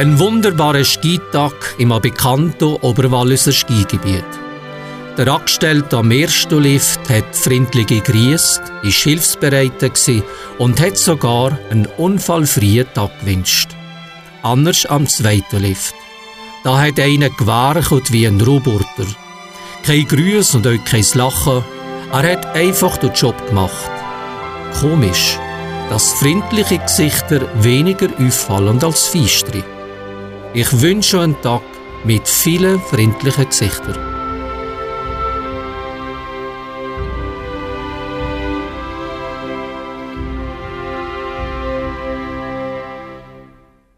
Ein wunderbarer Skitag im bekannten Oberwalliser Skigebiet. Der Angestellte am ersten Lift hat freundlich gegrüßt, war hilfsbereit und hat sogar einen unfallfreien Tag gewünscht. Anders am zweiten Lift. Da hat einer gewerkelt wie ein Roboter. Kein Grüß und auch kein Lachen. Er hat einfach den Job gemacht. Komisch, dass freundliche Gesichter weniger auffallen als feistere. Ich wünsche einen Tag mit vielen freundlichen Gesichtern.